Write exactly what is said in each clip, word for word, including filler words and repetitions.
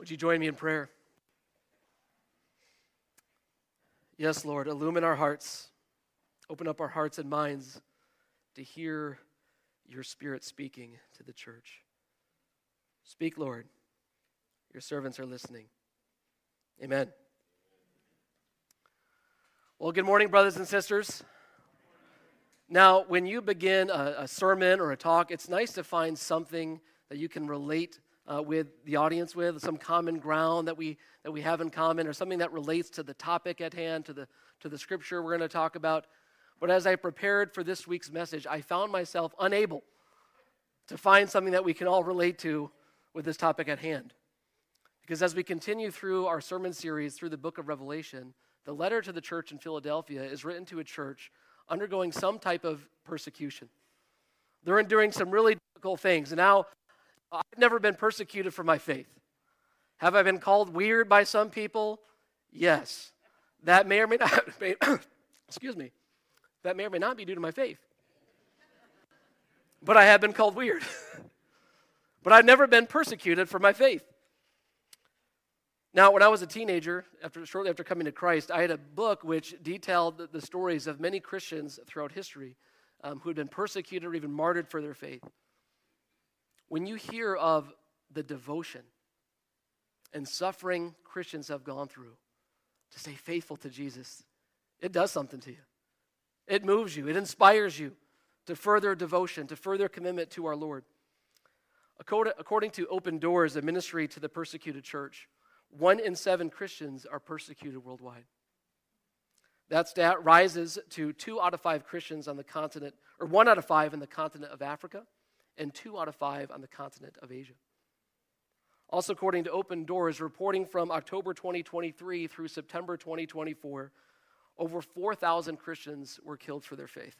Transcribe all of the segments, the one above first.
Would you join me in prayer? Yes, Lord, illumine our hearts. Open up our hearts and minds to hear your Spirit speaking to the church. Speak, Lord. Your servants are listening. Amen. Well, good morning, brothers and sisters. Now, when you begin a, a sermon or a talk, it's nice to find something that you can relate uh, with the audience with, some common ground that we that we have in common, or something that relates to the topic at hand, to the to the scripture we're going to talk about. But as I prepared for this week's message, I found myself unable to find something that we can all relate to with this topic at hand. Because as we continue through our sermon series through the book of Revelation, the letter to the church in Philadelphia is written to a church undergoing some type of persecution. They're enduring some really difficult things. And now, I've never been persecuted for my faith. Have I been called weird by some people? Yes. That may or may not, may, excuse me, that may or may not be due to my faith. But I have been called weird. But I've never been persecuted for my faith. Now, when I was a teenager, after shortly after coming to Christ, I had a book which detailed the, the stories of many Christians throughout history um, who had been persecuted or even martyred for their faith. When you hear of the devotion and suffering Christians have gone through to stay faithful to Jesus, it does something to you. It moves you. It inspires you to further devotion, to further commitment to our Lord. According to Open Doors, a ministry to the persecuted church, one in seven Christians are persecuted worldwide. That stat rises to two out of five Christians on the continent, or one out of five in the continent of Africa, and two out of five on the continent of Asia. Also, according to Open Doors, reporting from October twenty twenty-three through September twenty twenty-four, over four thousand Christians were killed for their faith.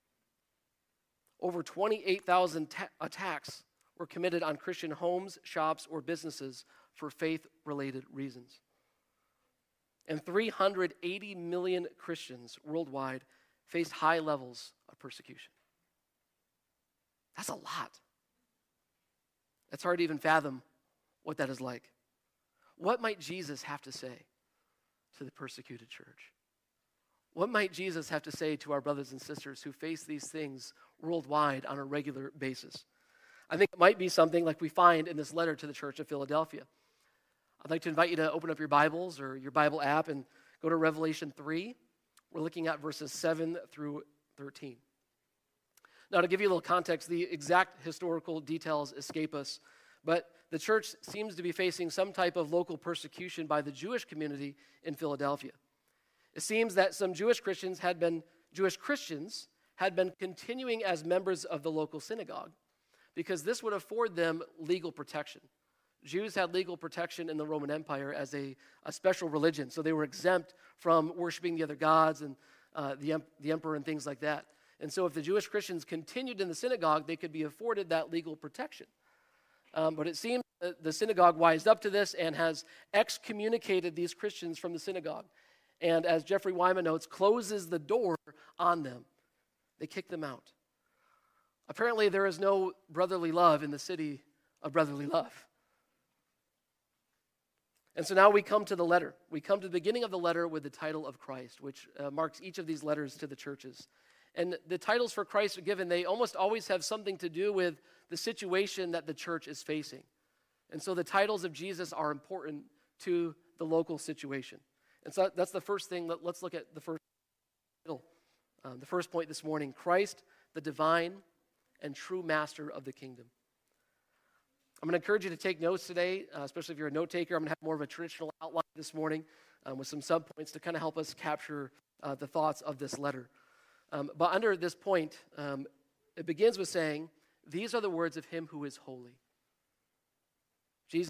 Over twenty-eight thousand ta- attacks were committed on Christian homes, shops, or businesses for faith-related reasons. And three hundred eighty million Christians worldwide faced high levels of persecution. That's a lot. It's hard to even fathom what that is like. What might Jesus have to say to the persecuted church? What might Jesus have to say to our brothers and sisters who face these things worldwide on a regular basis? I think it might be something like we find in this letter to the church of Philadelphia. I'd like to invite you to open up your Bibles or your Bible app and go to Revelation three. We're looking at verses seven through thirteen. Now, to give you a little context, the exact historical details escape us, but the church seems to be facing some type of local persecution by the Jewish community in Philadelphia. It seems that some Jewish Christians had been Jewish Christians had been continuing as members of the local synagogue because this would afford them legal protection. Jews had legal protection in the Roman Empire as a, a special religion, so they were exempt from worshiping the other gods and uh, the, the emperor and things like that. And so if the Jewish Christians continued in the synagogue, they could be afforded that legal protection. Um, but it seems that the synagogue wised up to this and has excommunicated these Christians from the synagogue. And as Jeffrey Wyman notes, closes the door on them. They kick them out. Apparently there is no brotherly love in the city of brotherly love. And so now we come to the letter. We come to the beginning of the letter with the title of Christ, which uh, marks each of these letters to the churches. And the titles for Christ are given, they almost always have something to do with the situation that the church is facing. And so the titles of Jesus are important to the local situation. And so that's the first thing. Let's look at the first title. Um, the first point this morning, Christ, the divine and true master of the kingdom. I'm going to encourage you to take notes today, uh, especially if you're a note taker. I'm going to have more of a traditional outline this morning um, with some subpoints to kind of help us capture uh, the thoughts of this letter. Um, but under this point, um, it begins with saying, these are the words of him who is holy. Jesus,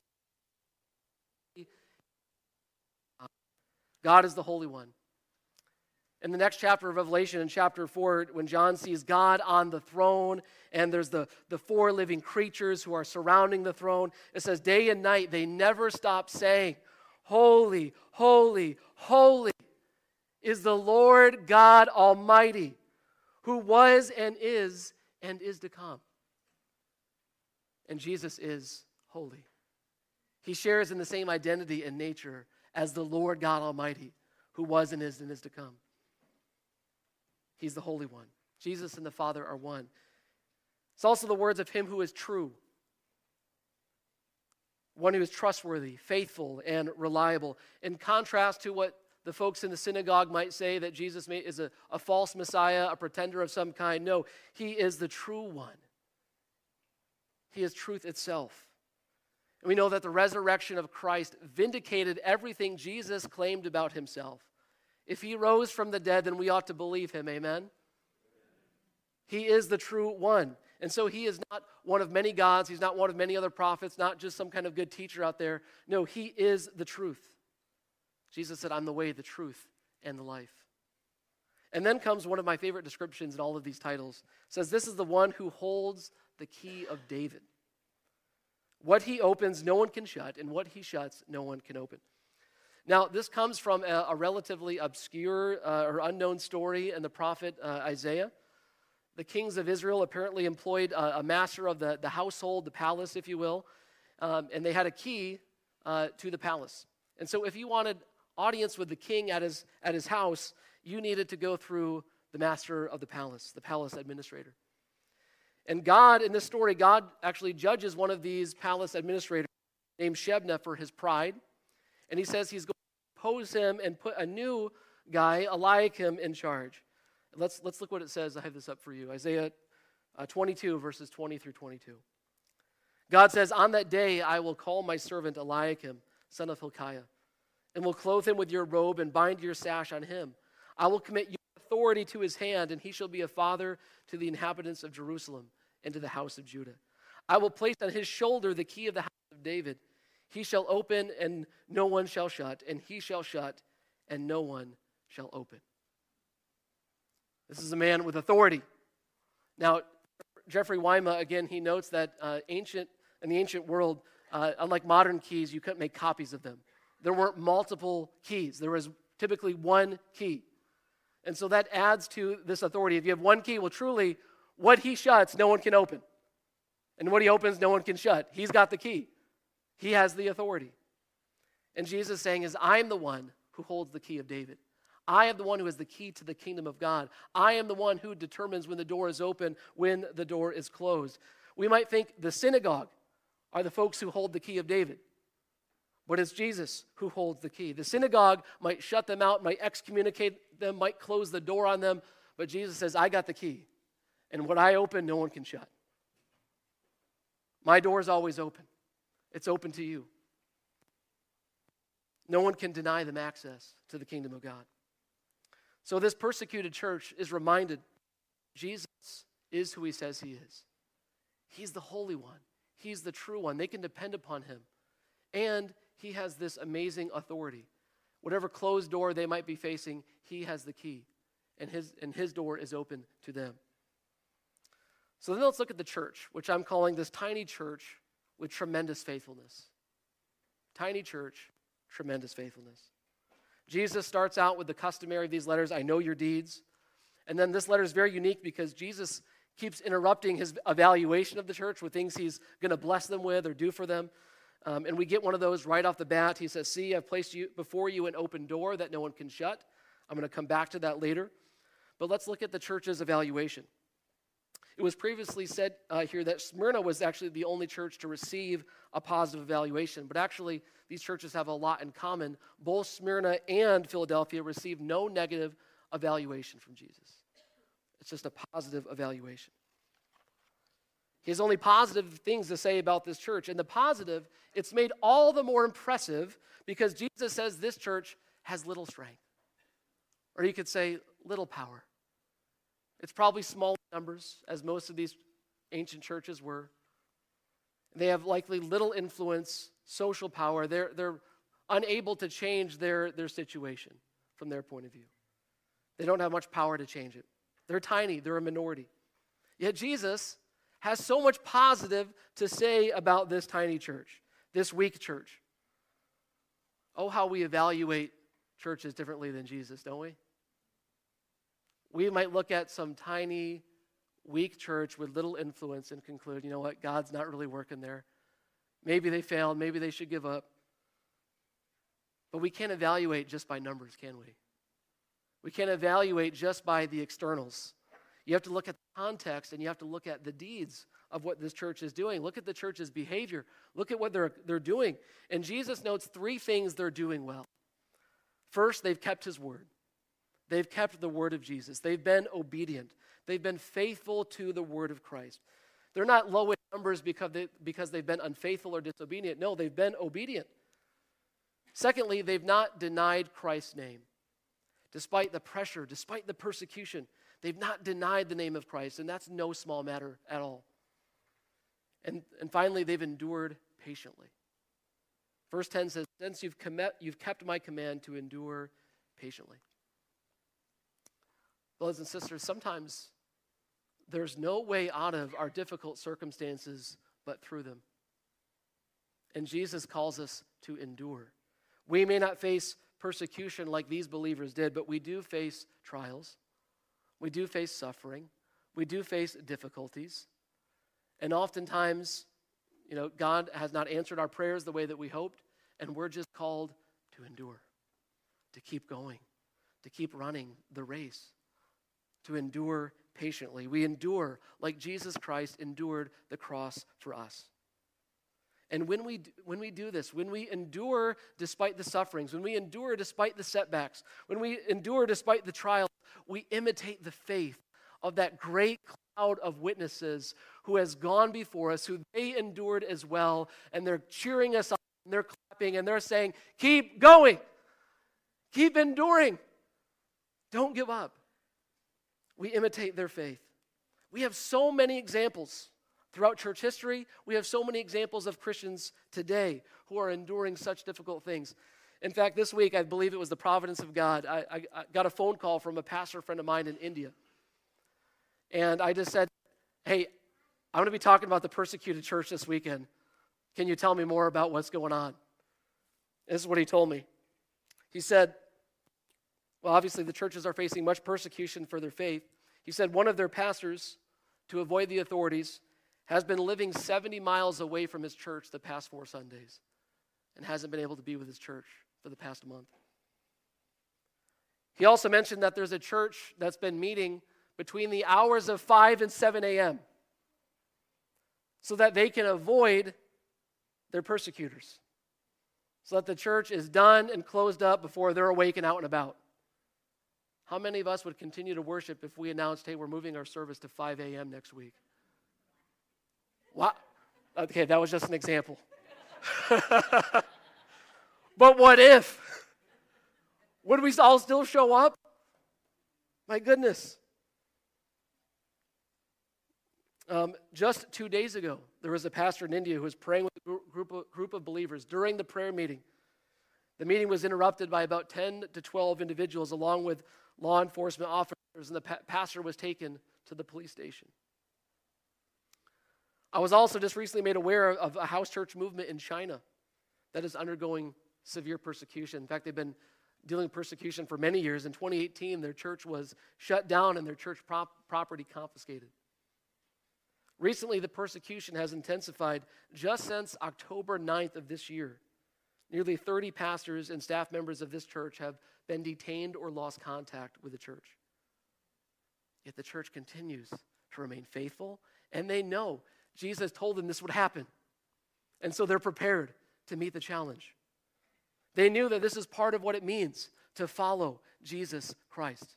God is the Holy One. In the next chapter of Revelation, in chapter four, when John sees God on the throne, and there's the, the four living creatures who are surrounding the throne, it says day and night they never stop saying, holy, holy, holy is the Lord God Almighty, who was and is and is to come. And Jesus is holy. He shares in the same identity and nature as the Lord God Almighty, who was and is and is to come. He's the Holy One. Jesus and the Father are one. It's also the words of him who is true, one who is trustworthy, faithful, and reliable. In contrast to what the folks in the synagogue might say, that Jesus is a, a false Messiah, a pretender of some kind. No, he is the true one. He is truth itself. And we know that the resurrection of Christ vindicated everything Jesus claimed about himself. If he rose from the dead, then we ought to believe him. Amen? He is the true one. And so he is not one of many gods. He's not one of many other prophets, not just some kind of good teacher out there. No, he is the truth. Jesus said, I'm the way, the truth, and the life. And then comes one of my favorite descriptions in all of these titles. It says, this is the one who holds the key of David. What he opens, no one can shut, and what he shuts, no one can open. Now, this comes from a, a relatively obscure uh, or unknown story in the prophet uh, Isaiah. The kings of Israel apparently employed a, a master of the, the household, the palace, if you will, um, and they had a key uh, to the palace. And so if you wanted audience with the king at his, at his house, you needed to go through the master of the palace, the palace administrator. And God, in this story, God actually judges one of these palace administrators named Shebna for his pride. And he says he's going to oppose him and put a new guy, Eliakim, in charge. Let's, let's look what it says. I have this up for you. Isaiah uh, twenty-two, verses twenty through twenty-two. God says, on that day I will call my servant Eliakim, son of Hilkiah, and will clothe him with your robe and bind your sash on him. I will commit your authority to his hand, and he shall be a father to the inhabitants of Jerusalem and to the house of Judah. I will place on his shoulder the key of the house of David. He shall open, and no one shall shut, and he shall shut, and no one shall open. This is a man with authority. Now, Jeffrey Wyma, again, he notes that uh, ancient in the ancient world, uh, unlike modern keys, you couldn't make copies of them. There weren't multiple keys. There was typically one key. And so that adds to this authority. If you have one key, well, truly, what he shuts, no one can open. And what he opens, no one can shut. He's got the key. He has the authority. And Jesus is saying is, I am the one who holds the key of David. I am the one who has the key to the kingdom of God. I am the one who determines when the door is open, when the door is closed. We might think the synagogue are the folks who hold the key of David. But it's Jesus who holds the key. The synagogue might shut them out, might excommunicate them, might close the door on them. But Jesus says, I got the key. And what I open, no one can shut. My door is always open. It's open to you. No one can deny them access to the kingdom of God. So this persecuted church is reminded Jesus is who he says he is. He's the Holy One. He's the true one. They can depend upon him. And he has this amazing authority. Whatever closed door they might be facing, he has the key. And his, and his door is open to them. So then let's look at the church, which I'm calling this tiny church with tremendous faithfulness. Tiny church, tremendous faithfulness. Jesus starts out with the customary of these letters, I know your deeds. And then this letter is very unique because Jesus keeps interrupting his evaluation of the church with things he's going to bless them with or do for them. Um, and we get one of those right off the bat. He says, see, I've placed you before you an open door that no one can shut. I'm going to come back to that later. But let's look at the church's evaluation. It was previously said uh, here that Smyrna was actually the only church to receive a positive evaluation. But actually, these churches have a lot in common. Both Smyrna and Philadelphia received no negative evaluation from Jesus. It's just a positive evaluation. He has only positive things to say about this church. And the positive, it's made all the more impressive because Jesus says this church has little strength. Or you could say little power. It's probably small numbers, as most of these ancient churches were. They have likely little influence, social power. They're, they're unable to change their, their situation from their point of view. They don't have much power to change it. They're tiny. They're a minority. Yet Jesus has so much positive to say about this tiny church, this weak church. Oh, how we evaluate churches differently than Jesus, don't we? We might look at some tiny, weak church with little influence and conclude, you know what, God's not really working there. Maybe they failed. Maybe they should give up. But we can't evaluate just by numbers, can we? We can't evaluate just by the externals. You have to look at the context, and you have to look at the deeds of what this church is doing. Look at the church's behavior. Look at what they're, they're doing. And Jesus notes three things they're doing well. First, they've kept his word. They've kept the word of Jesus. They've been obedient. They've been faithful to the word of Christ. They're not low in numbers because, they, because they've been unfaithful or disobedient. No, they've been obedient. Secondly, they've not denied Christ's name. Despite the pressure, despite the persecution, they've not denied the name of Christ, and that's no small matter at all. And, and finally, they've endured patiently. Verse ten says, since you've, com- you've kept my command to endure patiently. Brothers and sisters, sometimes there's no way out of our difficult circumstances but through them. And Jesus calls us to endure. We may not face persecution like these believers did, but we do face trials. We do face suffering. We do face difficulties. And oftentimes, you know, God has not answered our prayers the way that we hoped, and we're just called to endure, to keep going, to keep running the race, to endure patiently. We endure like Jesus Christ endured the cross for us. And when we when we do this, when we endure despite the sufferings, when we endure despite the setbacks, when we endure despite the trials, we imitate the faith of that great cloud of witnesses who has gone before us, who they endured as well, and they're cheering us on, and they're clapping, and they're saying, keep going, keep enduring, don't give up. We imitate their faith. We have so many examples throughout church history. We have so many examples of Christians today who are enduring such difficult things. In fact, this week, I believe it was the providence of God, I, I, I got a phone call from a pastor friend of mine in India. And I just said, hey, I'm going to be talking about the persecuted church this weekend. Can you tell me more about what's going on? This is what he told me. He said, well, obviously the churches are facing much persecution for their faith. He said one of their pastors, to avoid the authorities, has been living seventy miles away from his church the past four Sundays and hasn't been able to be with his church for the past month. He also mentioned that there's a church that's been meeting between the hours of five and seven a.m. so that they can avoid their persecutors, so that the church is done and closed up before they're awake and out and about. How many of us would continue to worship if we announced, hey, we're moving our service to five a.m. next week? What? Okay, that was just an example. But what if? Would we all still show up? My goodness. Um, just two days ago, there was a pastor in India who was praying with a group of, group of believers. During the prayer meeting, the meeting was interrupted by about ten to twelve individuals along with law enforcement officers, and the pa- pastor was taken to the police station. I was also just recently made aware of a house church movement in China that is undergoing severe persecution. In fact, they've been dealing with persecution for many years. In twenty eighteen, their church was shut down and their church prop- property confiscated. Recently, the persecution has intensified just since October ninth of this year. Nearly thirty pastors and staff members of this church have been detained or lost contact with the church. Yet the church continues to remain faithful, and they know Jesus told them this would happen. And so they're prepared to meet the challenge. They knew that this is part of what it means to follow Jesus Christ,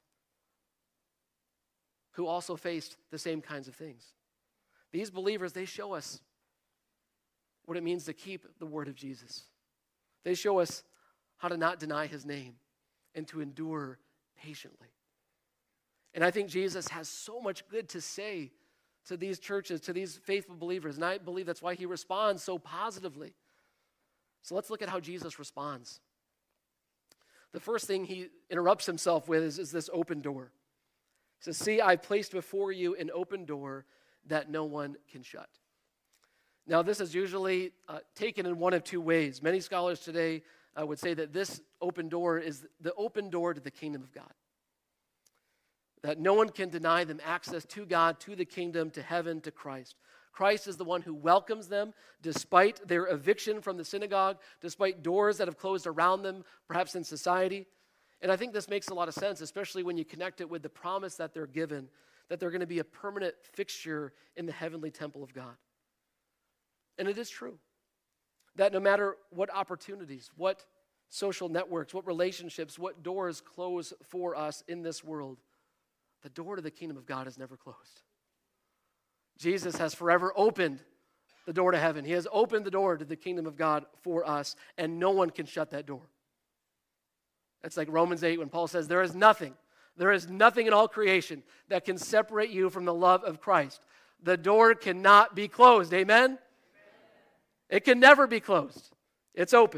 who also faced the same kinds of things. These believers, they show us what it means to keep the word of Jesus. They show us how to not deny his name and to endure patiently. And I think Jesus has so much good to say to these churches, to these faithful believers, and I believe that's why he responds so positively. So let's look at how Jesus responds. The first thing he interrupts himself with is, is this open door. He says, see, I've placed before you an open door that no one can shut. Now, this is usually uh, taken in one of two ways. Many scholars today uh, would say that this open door is the open door to the kingdom of God. That no one can deny them access to God, to the kingdom, to heaven, to Christ. Christ is the one who welcomes them despite their eviction from the synagogue, despite doors that have closed around them, perhaps in society. And I think this makes a lot of sense, especially when you connect it with the promise that they're given, that they're going to be a permanent fixture in the heavenly temple of God. And it is true that no matter what opportunities, what social networks, what relationships, what doors close for us in this world, the door to the kingdom of God is never closed. Jesus has forever opened the door to heaven. He has opened the door to the kingdom of God for us, and no one can shut that door. That's like Romans eight when Paul says, there is nothing, there is nothing in all creation that can separate you from the love of Christ. The door cannot be closed. Amen? Amen. It can never be closed. It's open.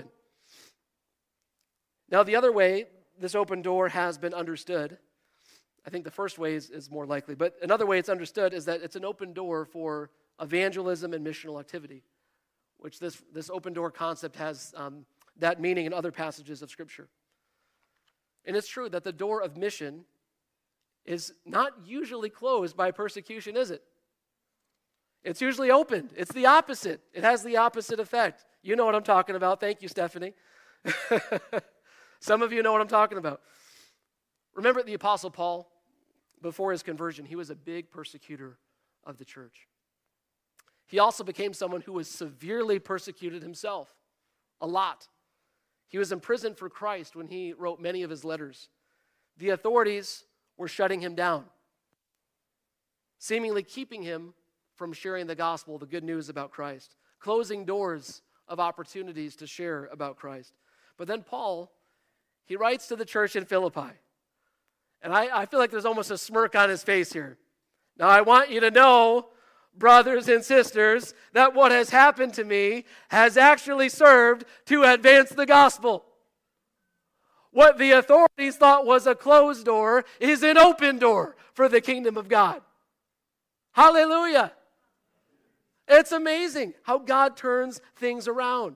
Now, the other way this open door has been understood, I think the first way is, is more likely, but another way it's understood is that it's an open door for evangelism and missional activity, which this, this open door concept has um, that meaning in other passages of Scripture. And it's true that the door of mission is not usually closed by persecution, is it? It's usually opened. It's the opposite. It has the opposite effect. You know what I'm talking about. Thank you, Stephanie. Some of you know what I'm talking about. Remember the Apostle Paul, before his conversion, he was a big persecutor of the church. He also became someone who was severely persecuted himself, a lot. He was imprisoned for Christ when he wrote many of his letters. The authorities were shutting him down, seemingly keeping him from sharing the gospel, the good news about Christ, closing doors of opportunities to share about Christ. But then Paul, he writes to the church in Philippi. And I, I feel like there's almost a smirk on his face here. Now, I want you to know, brothers and sisters, that what has happened to me has actually served to advance the gospel. What the authorities thought was a closed door is an open door for the kingdom of God. Hallelujah. It's amazing how God turns things around.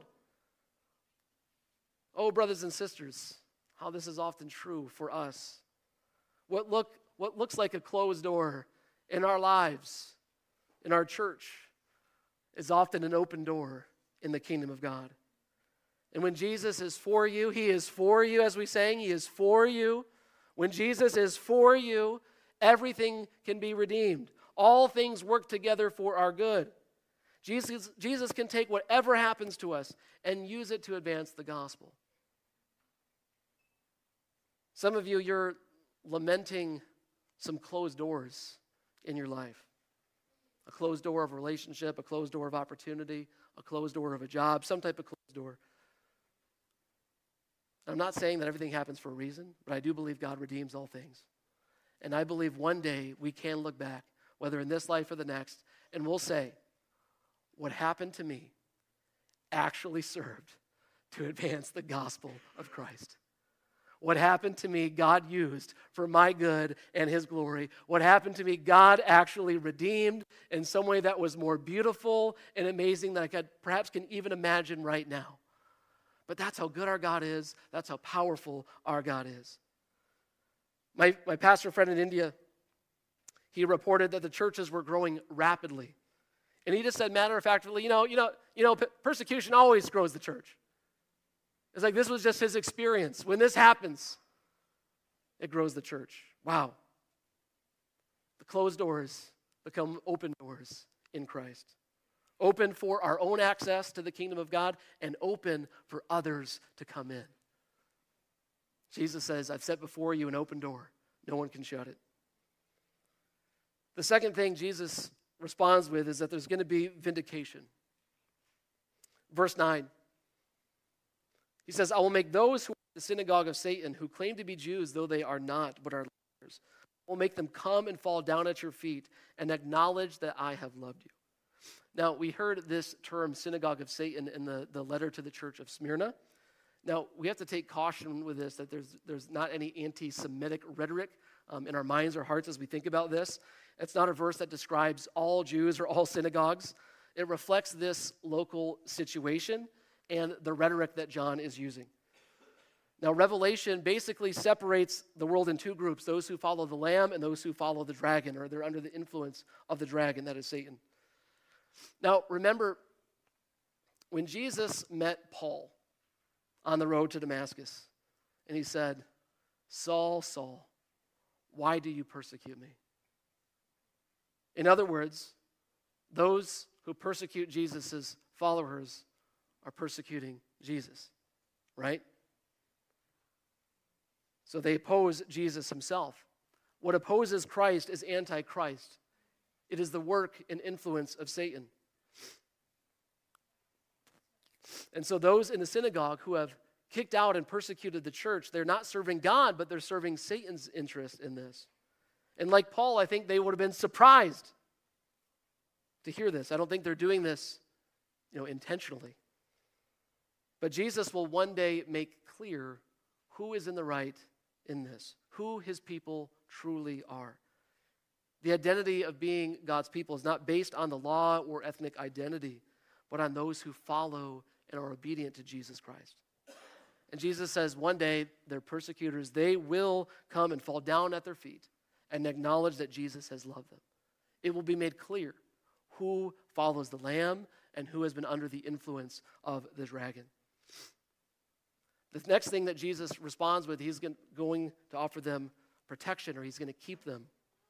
Oh, brothers and sisters, how this is often true for us. What look what looks like a closed door in our lives, in our church, is often an open door in the kingdom of God. And when Jesus is for you, he is for you, as we sang, he is for you. When Jesus is for you, everything can be redeemed. All things work together for our good. Jesus, Jesus can take whatever happens to us and use it to advance the gospel. Some of you, you're lamenting some closed doors in your life. A closed door of a relationship, a closed door of opportunity, a closed door of a job, some type of closed door. I'm not saying that everything happens for a reason, but I do believe God redeems all things. And I believe one day we can look back, whether in this life or the next, and we'll say, what happened to me actually served to advance the gospel of Christ. What happened to me, God used for my good and his glory. What happened to me, God actually redeemed in some way that was more beautiful and amazing than I could perhaps can even imagine right now. But that's how good our God is. That's how powerful our God is. My, my pastor friend in India, he reported that the churches were growing rapidly. And he just said, matter of factly, you know, you know, you know, persecution always grows the church. It's like this was just his experience. When this happens, it grows the church. Wow. The closed doors become open doors in Christ. Open for our own access to the kingdom of God and open for others to come in. Jesus says, I've set before you an open door. No one can shut it. The second thing Jesus responds with is that there's going to be vindication. Verse nine. He says, I will make those who are in the synagogue of Satan, who claim to be Jews, though they are not, but are liars. I will make them come and fall down at your feet and acknowledge that I have loved you. Now, we heard this term, synagogue of Satan, in the, the letter to the church of Smyrna. Now, we have to take caution with this, that there's, there's not any anti-Semitic rhetoric um, in our minds or hearts as we think about this. It's not a verse that describes all Jews or all synagogues. It reflects this local situation and the rhetoric that John is using. Now, Revelation basically separates the world in two groups, those who follow the Lamb and those who follow the dragon, or they're under the influence of the dragon, that is Satan. Now, remember, when Jesus met Paul on the road to Damascus, and he said, Saul, Saul, why do you persecute me? In other words, those who persecute Jesus' followers are persecuting Jesus, right? So they oppose Jesus himself. What opposes Christ is anti-Christ. It is the work and influence of Satan. And so those in the synagogue who have kicked out and persecuted the church, they're not serving God, but they're serving Satan's interest in this. And like Paul, I think they would have been surprised to hear this. I don't think they're doing this, you know, intentionally. But Jesus will one day make clear who is in the right in this, who his people truly are. The identity of being God's people is not based on the law or ethnic identity, but on those who follow and are obedient to Jesus Christ. And Jesus says one day their persecutors, they will come and fall down at their feet and acknowledge that Jesus has loved them. It will be made clear who follows the Lamb and who has been under the influence of the dragon. The next thing that Jesus responds with, he's going to offer them protection, or he's going to keep them.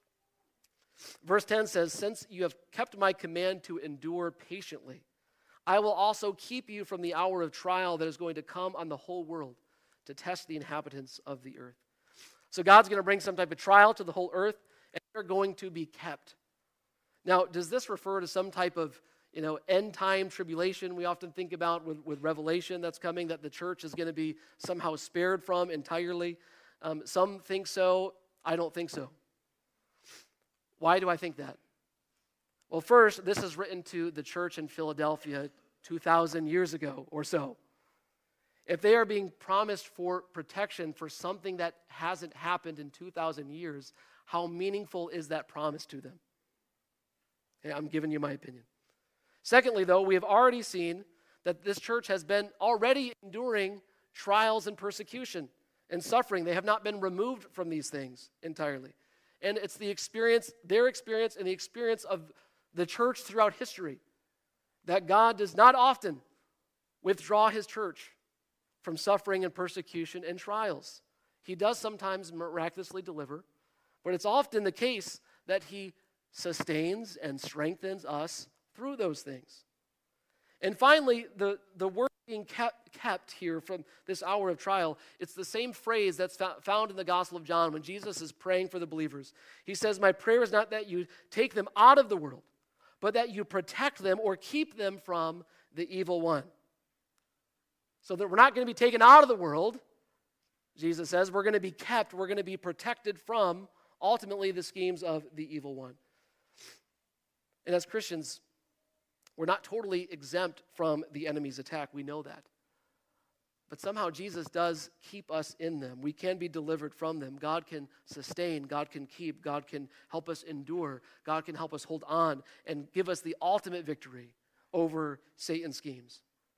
Verse ten says, since you have kept my command to endure patiently, I will also keep you from the hour of trial that is going to come on the whole world to test the inhabitants of the earth. So God's going to bring some type of trial to the whole earth, and they're going to be kept. Now, does this refer to some type of, you know, end-time tribulation we often think about with, with Revelation that's coming, that the church is going to be somehow spared from entirely? Um, some think so. I don't think so. Why do I think that? Well, first, this is written to the church in Philadelphia two thousand years ago or so. If they are being promised for protection for something that hasn't happened in two thousand years, how meaningful is that promise to them? Okay, I'm giving you my opinion. Secondly, though, we have already seen that this church has been already enduring trials and persecution and suffering. They have not been removed from these things entirely. And it's the experience, their experience, and the experience of the church throughout history, that God does not often withdraw his church from suffering and persecution and trials. He does sometimes miraculously deliver, but it's often the case that he sustains and strengthens us through those things. And finally, the, the word being kept, kept here from this hour of trial, it's the same phrase that's found in the Gospel of John when Jesus is praying for the believers. He says, my prayer is not that you take them out of the world, but that you protect them or keep them from the evil one. So that we're not going to be taken out of the world, Jesus says, we're going to be kept, we're going to be protected from, ultimately, the schemes of the evil one. And as Christians, we're not totally exempt from the enemy's attack. We know that. But somehow Jesus does keep us in them. We can be delivered from them. God can sustain. God can keep. God can help us endure. God can help us hold on and give us the ultimate victory over Satan's schemes.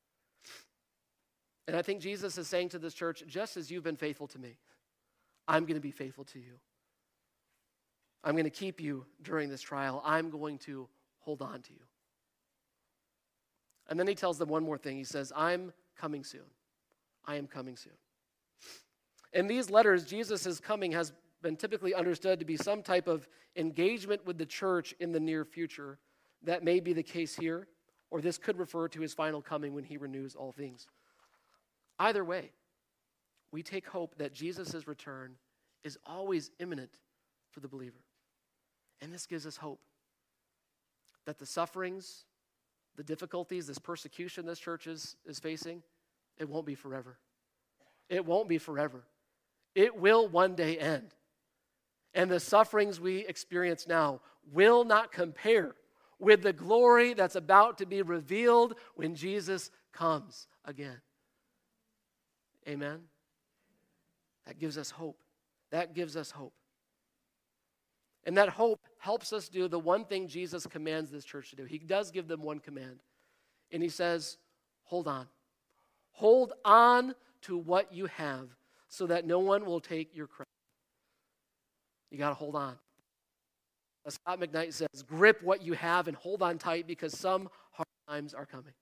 And I think Jesus is saying to this church, just as you've been faithful to me, I'm going to be faithful to you. I'm going to keep you during this trial. I'm going to hold on to you. And then he tells them one more thing. He says, I'm coming soon. I am coming soon. In these letters, Jesus' coming has been typically understood to be some type of engagement with the church in the near future. That may be the case here, or this could refer to his final coming when he renews all things. Either way, we take hope that Jesus' return is always imminent for the believer. And this gives us hope that the sufferings, the difficulties, this persecution this church is, is facing, it won't be forever. It won't be forever. It will one day end. And the sufferings we experience now will not compare with the glory that's about to be revealed when Jesus comes again. Amen? That gives us hope. That gives us hope. And that hope helps us do the one thing Jesus commands this church to do. He does give them one command. And he says, hold on. Hold on to what you have so that no one will take your credit. You got to hold on. As Scott McKnight says, grip what you have and hold on tight because some hard times are coming.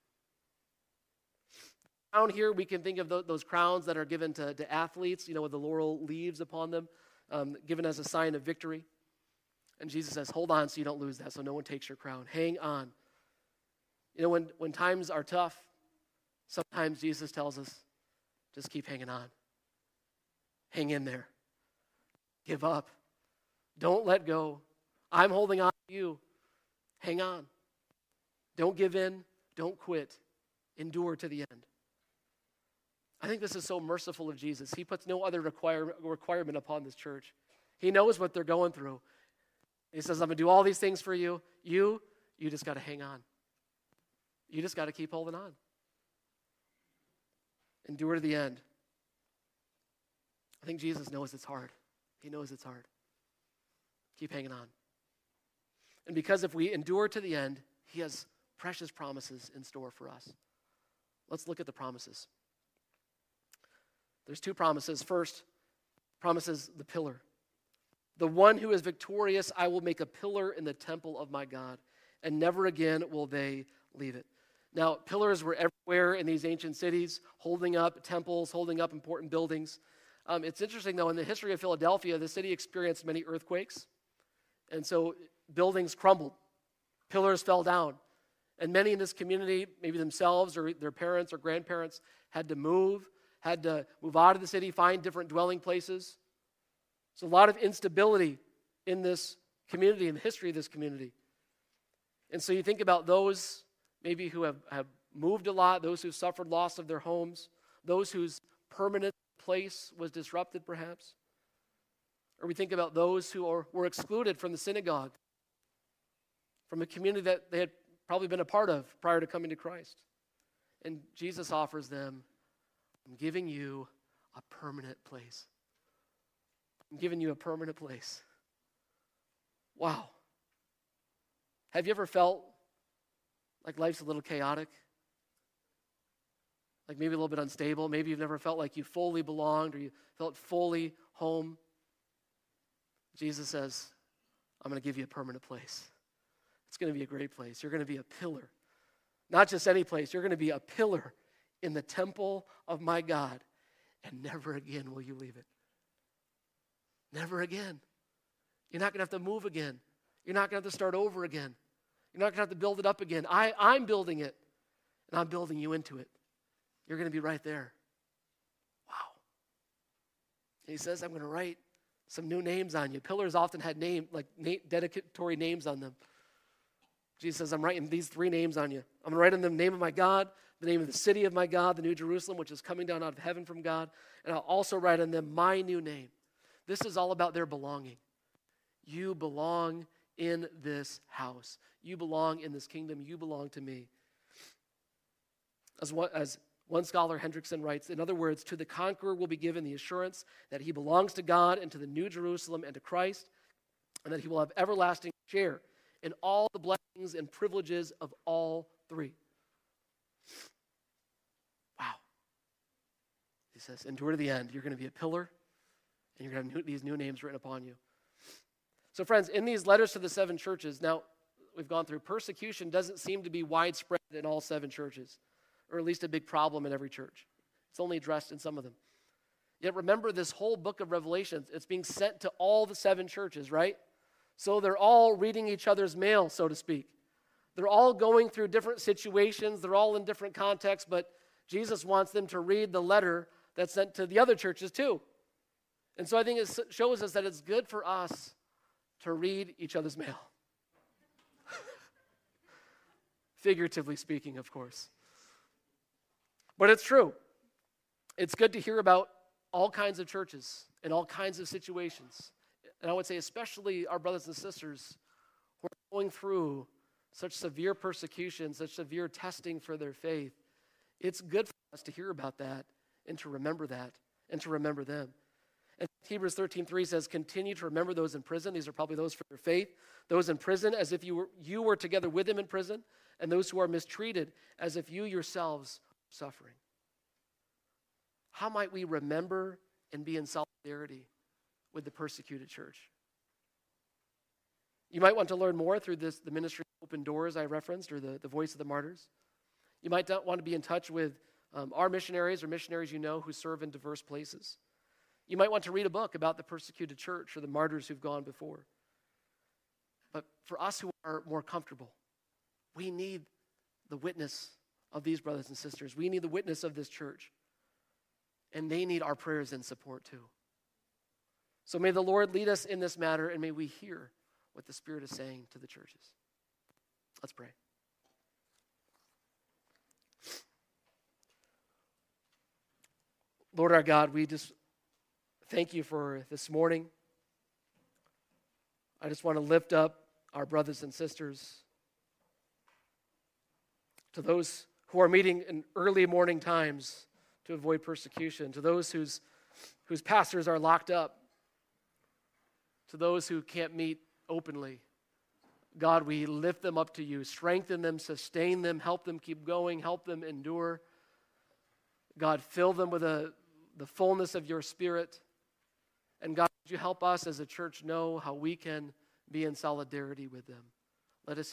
Down here, we can think of th- those crowns that are given to, to athletes, you know, with the laurel leaves upon them, um, given as a sign of victory. And Jesus says, hold on so you don't lose that, so no one takes your crown. Hang on. You know, when, when times are tough, sometimes Jesus tells us, just keep hanging on. Hang in there. Give up. Don't let go. I'm holding on to you. Hang on. Don't give in. Don't quit. Endure to the end. I think this is so merciful of Jesus. He puts no other require, requirement upon this church. He knows what they're going through. He says, I'm going to do all these things for you. You, you just got to hang on. You just got to keep holding on. Endure to the end. I think Jesus knows it's hard. He knows it's hard. Keep hanging on. And because if we endure to the end, he has precious promises in store for us. Let's look at the promises. There's two promises. First, promises the pillar. The one who is victorious, I will make a pillar in the temple of my God, and never again will they leave it. Now, pillars were everywhere in these ancient cities, holding up temples, holding up important buildings. Um, it's interesting, though, in the history of Philadelphia, the city experienced many earthquakes, and so buildings crumbled, pillars fell down, and many in this community, maybe themselves or their parents or grandparents, had to move, had to move out of the city, find different dwelling places. So a lot of instability in this community, in the history of this community. And so you think about those maybe who have, have moved a lot, those who suffered loss of their homes, those whose permanent place was disrupted perhaps. Or we think about those who are, were excluded from the synagogue, from a community that they had probably been a part of prior to coming to Christ. And Jesus offers them, I'm giving you a permanent place. I'm giving you a permanent place. Wow. Have you ever felt like life's a little chaotic? Like maybe a little bit unstable? Maybe you've never felt like you fully belonged or you felt fully home? Jesus says, I'm going to give you a permanent place. It's going to be a great place. You're going to be a pillar. Not just any place. You're going to be a pillar in the temple of my God, and never again will you leave it. Never again. You're not going to have to move again. You're not going to have to start over again. You're not going to have to build it up again. I, I'm building it, and I'm building you into it. You're going to be right there. Wow. And he says, I'm going to write some new names on you. Pillars often had name, like na- dedicatory names on them. Jesus says, I'm writing these three names on you. I'm going to write on them the name of my God, the name of the city of my God, the New Jerusalem, which is coming down out of heaven from God, and I'll also write on them my new name. This is all about their belonging. You belong in this house. You belong in this kingdom. You belong to me. As one, as one scholar, Hendrickson, writes, in other words, to the conqueror will be given the assurance that he belongs to God and to the New Jerusalem and to Christ, and that he will have everlasting share in all the blessings and privileges of all three. Wow. He says, endure to the end. You're going to be a pillar, and you're going to have new, these new names written upon you. So friends, in these letters to the seven churches, now we've gone through, persecution doesn't seem to be widespread in all seven churches, or at least a big problem in every church. It's only addressed in some of them. Yet remember, this whole book of Revelation, it's being sent to all the seven churches, right? So they're all reading each other's mail, so to speak. They're all going through different situations. They're all in different contexts, but Jesus wants them to read the letter that's sent to the other churches too. And so I think it shows us that it's good for us to read each other's mail. Figuratively speaking, of course. But it's true. It's good to hear about all kinds of churches and all kinds of situations. And I would say especially our brothers and sisters who are going through such severe persecution, such severe testing for their faith. It's good for us to hear about that and to remember that and to remember them. And Hebrews thirteen three says, continue to remember those in prison. These are probably those for their faith. Those in prison as if you were, you were together with them in prison, and those who are mistreated as if you yourselves are suffering. How might we remember and be in solidarity with the persecuted church? You might want to learn more through this, the ministry of Open Doors I referenced, or the, the Voice of the Martyrs. You might want to be in touch with um, our missionaries or missionaries you know who serve in diverse places. You might want to read a book about the persecuted church or the martyrs who've gone before. But for us who are more comfortable, we need the witness of these brothers and sisters. We need the witness of this church. And they need our prayers and support too. So may the Lord lead us in this matter, and may we hear what the Spirit is saying to the churches. Let's pray. Lord our God, we just thank you for this morning. I just want to lift up our brothers and sisters, to those who are meeting in early morning times to avoid persecution, to those whose, whose pastors are locked up, to those who can't meet openly. God, we lift them up to you. Strengthen them, sustain them, help them keep going, help them endure. God, fill them with a, the fullness of your Spirit. And God, would you help us as a church know how we can be in solidarity with them? Let us